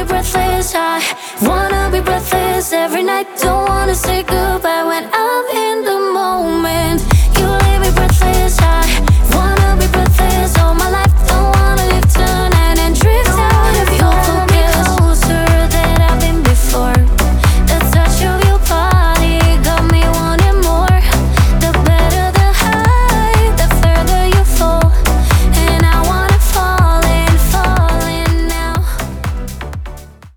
breathless. I wanna be breathless every night. Don't wanna say goodbye.